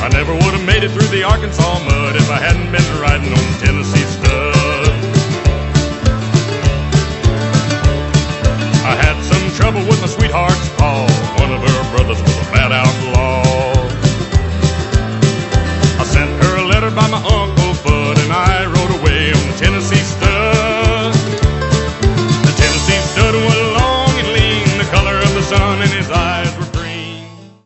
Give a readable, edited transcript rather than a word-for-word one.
I never would have made it through the Arkansas mud if I hadn't been riding on Tennessee stud.